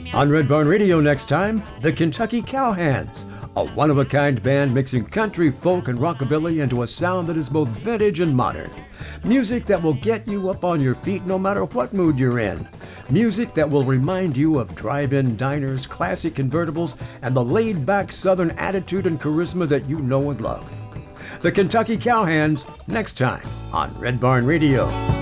On Red Barn Radio next time, the Kentucky Cowhands, a one-of-a-kind band mixing country, folk, and rockabilly into a sound that is both vintage and modern. Music that will get you up on your feet no matter what mood you're in. Music that will remind you of drive-in diners, classic convertibles, and the laid-back Southern attitude and charisma that you know and love. The Kentucky Cowhands next time on Red Barn Radio.